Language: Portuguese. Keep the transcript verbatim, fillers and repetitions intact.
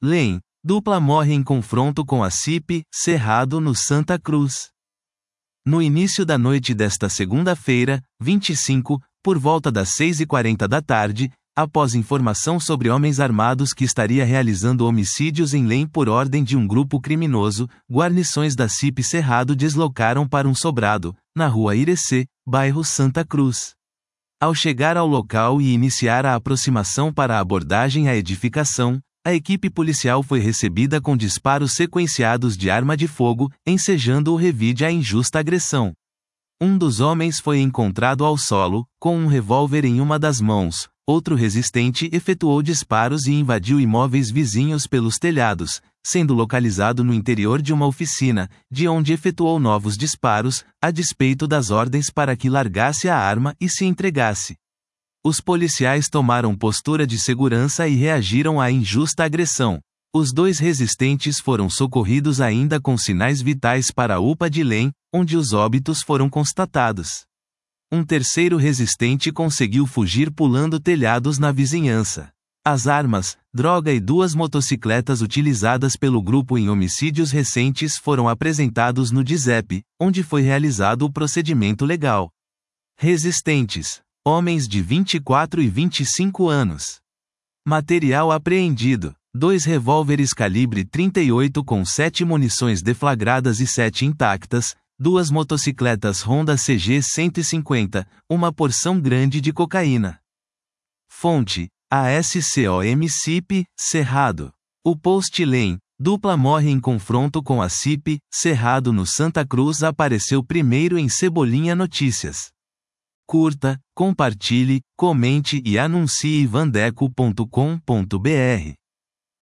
Lem, dupla morre em confronto com a C I P, Cerrado no Santa Cruz. No início da noite desta segunda-feira, vinte e cinco, por volta das seis e quarenta da tarde, após informação sobre homens armados que estaria realizando homicídios em Lem por ordem de um grupo criminoso, guarnições da C I P Cerrado deslocaram para um sobrado, na rua Irecê, bairro Santa Cruz. Ao chegar ao local e iniciar a aproximação para a abordagem à edificação, a equipe policial foi recebida com disparos sequenciados de arma de fogo, ensejando o revide à injusta agressão. Um dos homens foi encontrado ao solo, com um revólver em uma das mãos. Outro resistente efetuou disparos e invadiu imóveis vizinhos pelos telhados, sendo localizado no interior de uma oficina, de onde efetuou novos disparos, a despeito das ordens para que largasse a arma e se entregasse. Os policiais tomaram postura de segurança e reagiram à injusta agressão. Os dois resistentes foram socorridos ainda com sinais vitais para a U P A de Lem, onde os óbitos foram constatados. Um terceiro resistente conseguiu fugir pulando telhados na vizinhança. As armas, droga e duas motocicletas utilizadas pelo grupo em homicídios recentes foram apresentados no D I S E P, onde foi realizado o procedimento legal. Resistentes: homens de vinte e quatro e vinte e cinco anos. Material apreendido: dois revólveres calibre trinta e oito com sete munições deflagradas e sete intactas, duas motocicletas Honda C G cento e cinquenta, uma porção grande de cocaína. Fonte: A S C O M C I P, Cerrado. O post Lem, dupla morre em confronto com a C I P, Cerrado no Santa Cruz apareceu primeiro em Cebolinha Notícias. Curta, compartilhe, comente e anuncie vandeco ponto com ponto br.